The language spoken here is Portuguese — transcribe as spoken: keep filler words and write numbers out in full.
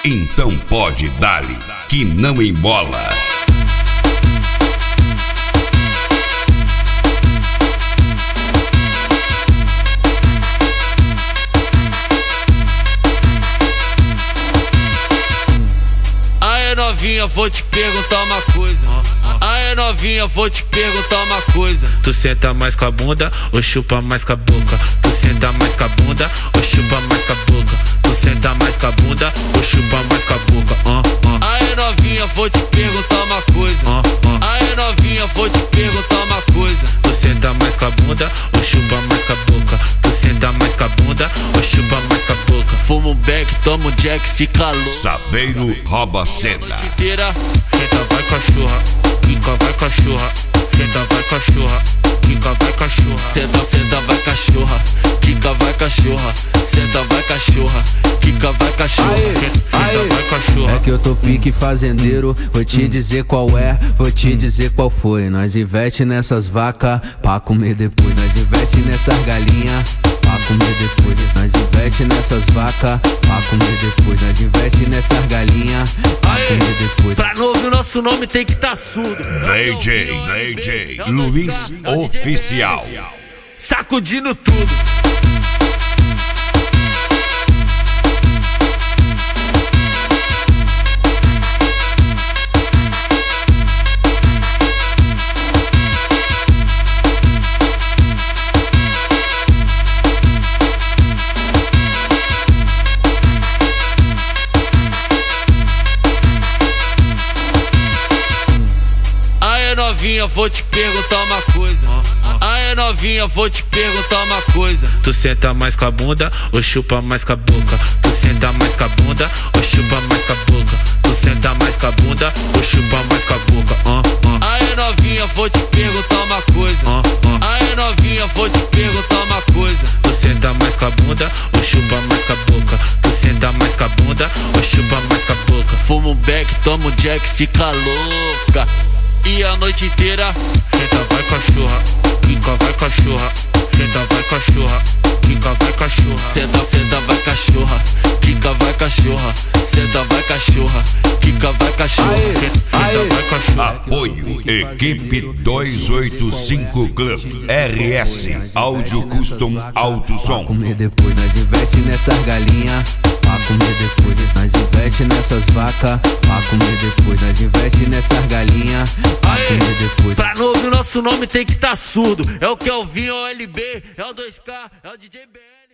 Então pode dar-lhe, que não embola. Aê novinha, vou te perguntar uma coisa. Aê novinha, vou te perguntar uma coisa. Tu senta mais com a bunda ou chupa mais com a boca? Tu senta mais com a bunda ou chupa mais com a boca? Tu senta mais com a bunda ou chupa mais com a boca? Uh, uh. Aê novinha, vou te perguntar uma coisa. Uh, uh. Aê novinha, vou te perguntar uma coisa. Tu senta mais com a bunda ou chupa mais com a boca? Tu senta mais com a bunda ou chupa mais com a boca? Fuma um beck, toma um jack, fica louco. Saveiro rouba cena. Inteira. Senta vai cachorra, quica vai cachorra. Senta vai cachorra, quica vai cachorra. Senta, senta vai cachorra, quica vai cachorra. Senta vai cachorra, quica vai cachorra. Aê, Senta aê. vai cachorra. É que eu tô pique fazendeiro, vou te dizer qual é, vou te dizer qual foi. Nós investe nessas vacas pra comer depois. Nós investe nessas galinhas pra comer depois. Nós investe nessas vacas pra comer depois. Nós investe nessas galinhas pra comer depois. Pra não ouvir o nosso nome tem que tá surdo. D J, D J Luiz Oficial. Sacudindo tudo. Aê novinha, vou te perguntar uma coisa. Aê novinha, vou te perguntar uma coisa. Tu senta mais com a bunda ou chupa mais com a boca? Tu senta mais com a bunda ou chupa mais com a boca? Tu senta mais com a bunda ou chupa mais com a boca? Uh, uh. Aê novinha, vou te perguntar uma coisa. Uh, uh. Aê novinha, vou te perguntar uma coisa. Tu senta mais com a bunda ou chupa mais com a boca? Tu senta mais com a bunda ou chupa mais com a boca? Fuma um beck, toma um jack, fica louca. E a noite inteira. Senta vai cachorra, quica vai cachorra. Senta vai cachorra, quica vai cachorra. Senta, senta vai cachorra, quica vai cachorra. Senta vai cachorra, quica vai cachorra. Aê, Senta aê. vai cachorra. Apoio Equipe duzentos e oitenta e cinco Club R S Áudio Custom Alto Som. Comer depois, nós investe nessas galinhas pra comer depois. Nós investe nessas vacas pra comer depois. Nós investe nessas galinhas pra comer depois. Pra não ouvir o nosso nome tem que tá surdo. É o Kelvin, é o L B, é o dois K, é o D J B L.